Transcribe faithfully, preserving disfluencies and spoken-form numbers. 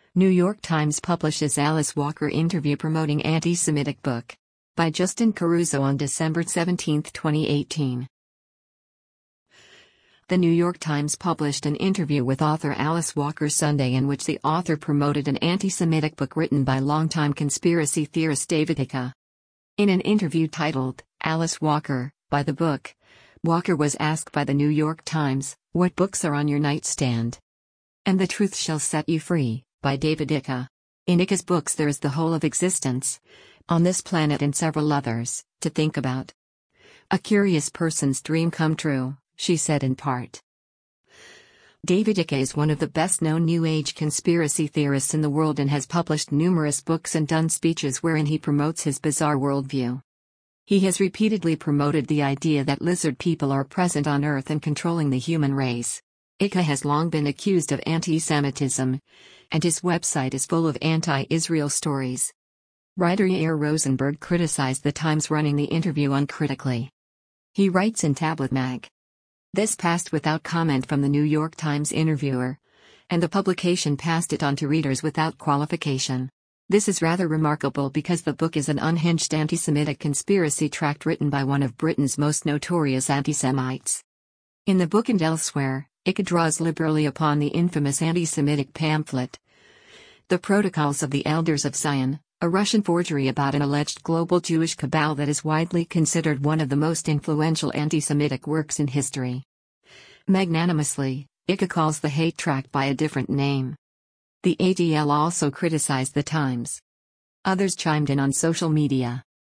New York Times publishes Alice Walker interview promoting anti-Semitic book. By Justin Caruso on December seventeenth, twenty eighteen. The New York Times published an interview with author Alice Walker Sunday in which the author promoted an anti-Semitic book written by longtime conspiracy theorist David Icke. In an interview titled, Alice Walker, by the book, Walker was asked by the New York Times, "What books are on your nightstand?" And the Truth Shall Set You Free, by David Icke. In Icke's books there is the whole of existence, on this planet and several others, to think about. A curious person's dream come true, she said in part. David Icke is one of the best-known New Age conspiracy theorists in the world and has published numerous books and done speeches wherein he promotes his bizarre worldview. He has repeatedly promoted the idea that lizard people are present on Earth and controlling the human race. Icke has long been accused of anti-Semitism, and his website is full of anti-Israel stories. Writer Yair Rosenberg criticized the Times running the interview uncritically. He writes in Tablet Mag. This passed without comment from the New York Times interviewer, and the publication passed it on to readers without qualification. This is rather remarkable because the book is an unhinged anti-Semitic conspiracy tract written by one of Britain's most notorious anti-Semites. In the book and elsewhere, Icke draws liberally upon the infamous anti-Semitic pamphlet, The Protocols of the Elders of Zion, a Russian forgery about an alleged global Jewish cabal that is widely considered one of the most influential anti-Semitic works in history. Magnanimously, Icke calls the hate tract by a different name. The A D L also criticized the Times. Others chimed in on social media.